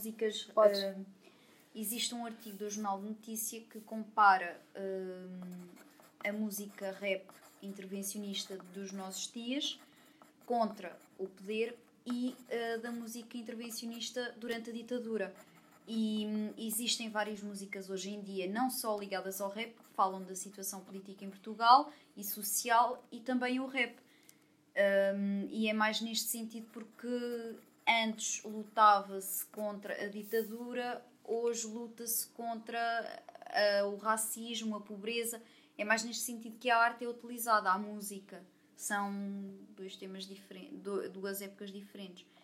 músicas. Pode. Existe um artigo do Jornal de Notícia que compara a música rap intervencionista dos nossos dias contra o poder e da música intervencionista durante a ditadura. E existem várias músicas hoje em dia, não só ligadas ao rap, que falam da situação política em Portugal e social, e também o rap. E é mais neste sentido porque antes lutava-se contra a ditadura, hoje luta-se contra o racismo, a pobreza. É mais neste sentido que a arte é utilizada, a música. São dois temas diferentes, duas épocas diferentes.